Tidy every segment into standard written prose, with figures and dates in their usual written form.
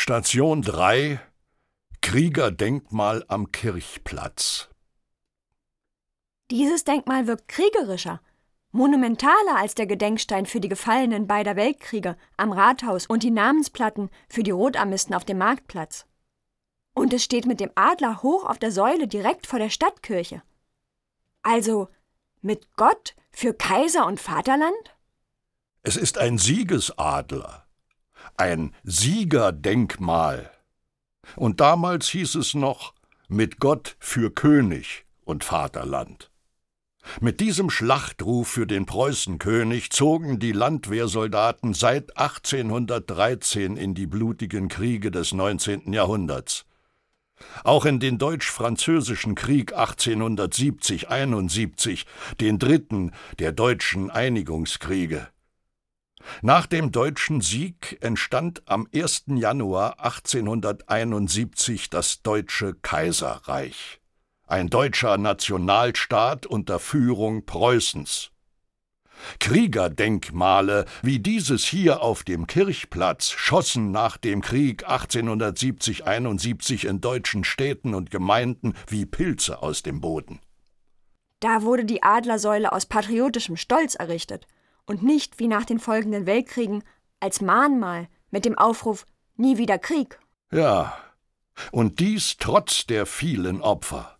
Station 3 Kriegerdenkmal am Kirchplatz. Dieses Denkmal wirkt kriegerischer, monumentaler als der Gedenkstein für die Gefallenen beider Weltkriege am Rathaus und die Namensplatten für die Rotarmisten auf dem Marktplatz. Und es steht mit dem Adler hoch auf der Säule direkt vor der Stadtkirche. Also mit Gott für Kaiser und Vaterland? Es ist ein Siegesadler, ein Siegerdenkmal. Und damals hieß es noch, mit Gott für König und Vaterland. Mit diesem Schlachtruf für den Preußenkönig zogen die Landwehrsoldaten seit 1813 in die blutigen Kriege des 19. Jahrhunderts. Auch in den Deutsch-Französischen Krieg 1870-71, den dritten der deutschen Einigungskriege. Nach dem deutschen Sieg entstand am 1. Januar 1871 das Deutsche Kaiserreich, ein deutscher Nationalstaat unter Führung Preußens. Kriegerdenkmale wie dieses hier auf dem Kirchplatz schossen nach dem Krieg 1870-71 in deutschen Städten und Gemeinden wie Pilze aus dem Boden. Da wurde die Adlersäule aus patriotischem Stolz errichtet und nicht wie nach den folgenden Weltkriegen als Mahnmal mit dem Aufruf »Nie wieder Krieg«. Ja, und dies trotz der vielen Opfer.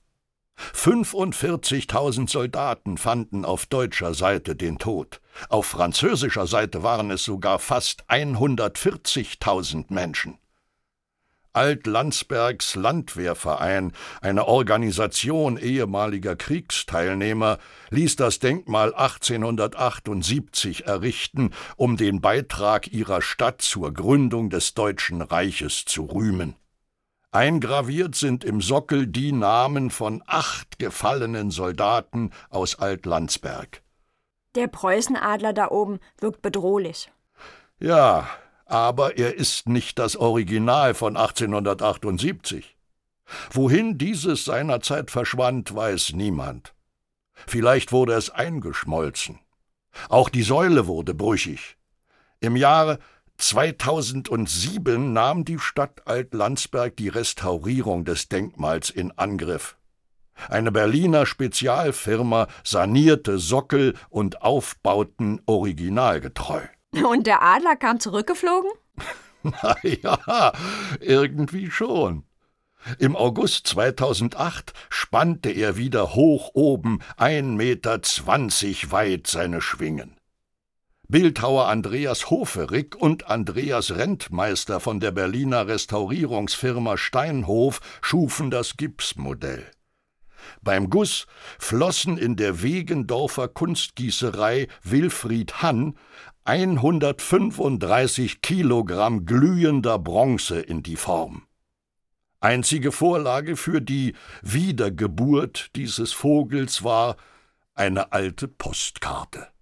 45.000 Soldaten fanden auf deutscher Seite den Tod. Auf französischer Seite waren es sogar fast 140.000 Menschen. Alt-Landsbergs Landwehrverein, eine Organisation ehemaliger Kriegsteilnehmer, ließ das Denkmal 1878 errichten, um den Beitrag ihrer Stadt zur Gründung des Deutschen Reiches zu rühmen. Eingraviert sind im Sockel die Namen von 8 gefallenen Soldaten aus Alt-Landsberg. Der Preußenadler da oben wirkt bedrohlich. Ja, aber er ist nicht das Original von 1878. Wohin dieses seinerzeit verschwand, weiß niemand. Vielleicht wurde es eingeschmolzen. Auch die Säule wurde brüchig. Im Jahre 2007 nahm die Stadt Alt-Landsberg die Restaurierung des Denkmals in Angriff. Eine Berliner Spezialfirma sanierte Sockel und Aufbauten originalgetreu. Und der Adler kam zurückgeflogen? Na ja, irgendwie schon. Im August 2008 spannte er wieder hoch oben 1,20 Meter weit seine Schwingen. Bildhauer Andreas Hoferig und Andreas Rentmeister von der Berliner Restaurierungsfirma Steinhof schufen das Gipsmodell. Beim Guss flossen in der Wegendorfer Kunstgießerei Wilfried Hann 135 Kilogramm glühender Bronze in die Form. Einzige Vorlage für die Wiedergeburt dieses Vogels war eine alte Postkarte.